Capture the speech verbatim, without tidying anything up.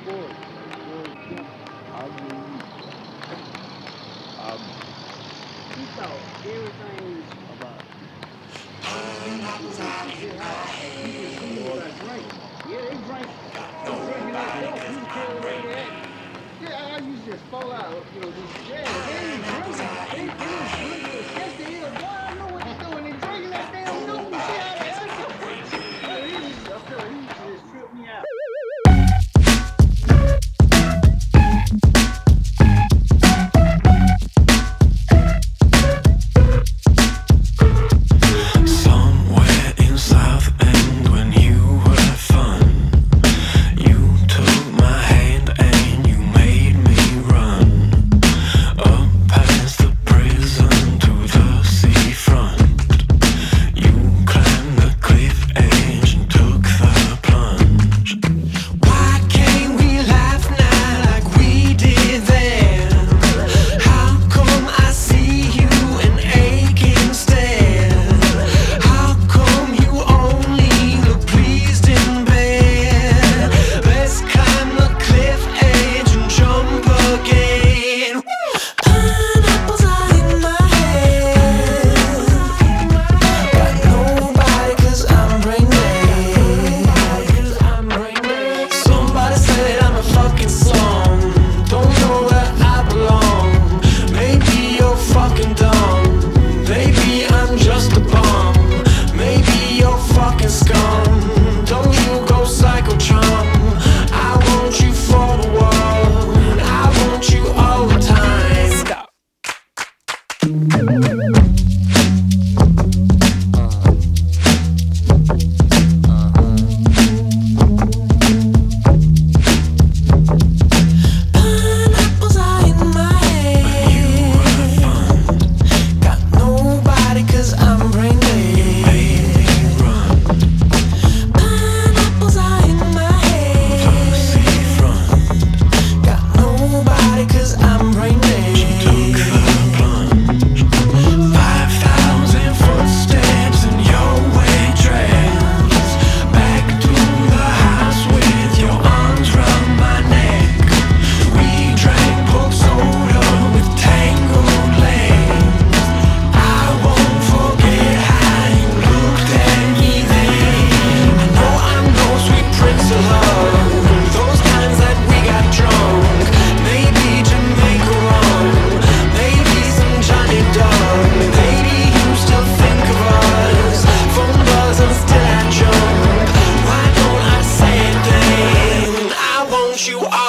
course, of course, yeah. I mean, um, he thought everything about me was some, some shit happened. He just seen what I drank. Yeah, they drank, they drinking that stuff. You can tell the way they act. Yeah, I used to just fall out, you know, just, yeah, they ain't drinking. They, they don't drink to sketch the hell. Boy, I know what they're doing. They drinking that damn noodle. See how they act? Yeah, he used to, I'm telling you, he used to just trip me out. You are